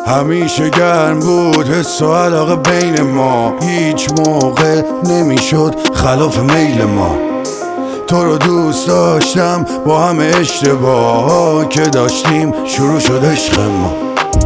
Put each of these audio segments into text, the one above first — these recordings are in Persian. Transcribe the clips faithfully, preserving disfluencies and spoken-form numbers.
همیشه گرم بود حس و علاقه بین ما، هیچ موقع نمیشد خلاف میل ما. تو رو دوست داشتم با همه اشتباه که داشتیم شروع شد عشق ما.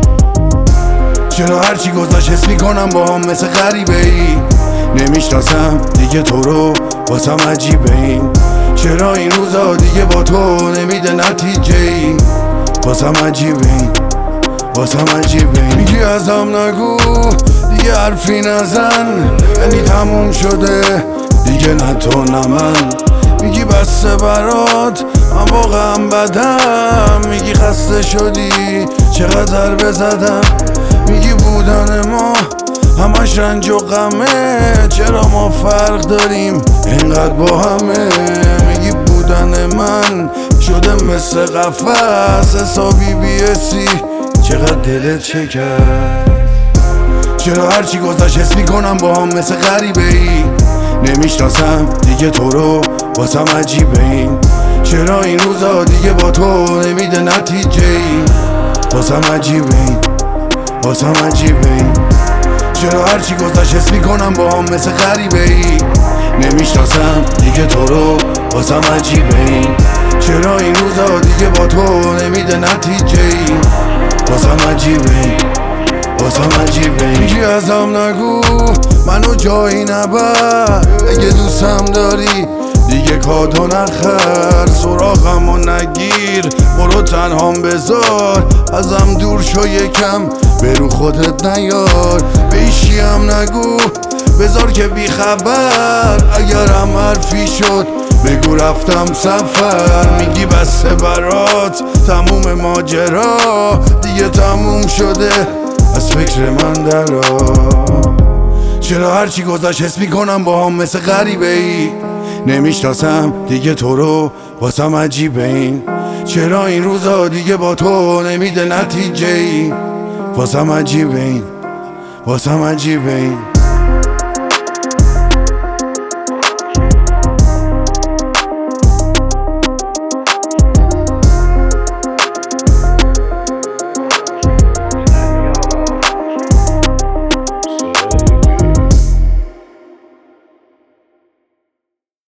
چرا هرچی گذاشت حس میکنم با هم مثل غریبه ای، نمیشناسم دیگه تو رو واسم عجیبه این. چرا این روزا دیگه با تو نمیده نتیجه ای، واسم عجیبه این، واسم عجیبه این. میگی ازم نگو دیگه حرفی نزن، یعنی تموم شده دیگه نه تو نه من. میگی بسته برات من واقعا بدم، میگی خسته شدی چقدر بزدم. میگی بودن ما همش رنج و غمه، چرا ما فرق داریم اینقدر با همه. میگی بودن من شده مثل قفس، حسابی بیسی چقدر دلت شکست. چرا هرچی گذاشت حس میکنم با هم مثل غریبه ای، نمیشناسم دیگه تو رو واسم عجیبه این. چرا این روزا دیگه با تو نمیده نتیجه ای، واسم عجیبه این، واسم عجیبه این. چرا هرچی گذاشت حس میکنم با هم مثل غریبه ای، نمیشناسم دیگه تو رو واسم عجیبه این. چرا این روزا دیگه با تو نمیده نتیجه ای، واسم عجیبه این، واسم عجیبه این. میگی ازم نگو منو جایی نبر، اگه دوستم داری دیگه کادو نخر. سراغمو نگیر برو تنهام بذار، ازم دور شو یکم برو خودت نیار. به ایشی هم نگو بذار که بی خبر، اگرم حرفی شد بگو رفتم سفر. میگی بسته برات تموم ماجرا، دیگه تموم شده از فکر من درا. چرا هرچی گذاشت حس میکنم با هم مثل غریبه ای، نمیشناسم دیگه تو رو واسم عجیبه این. چرا این روزا دیگه با تو نمیده نتیجه ای، واسم عجیبه این، واسم عجیبه این.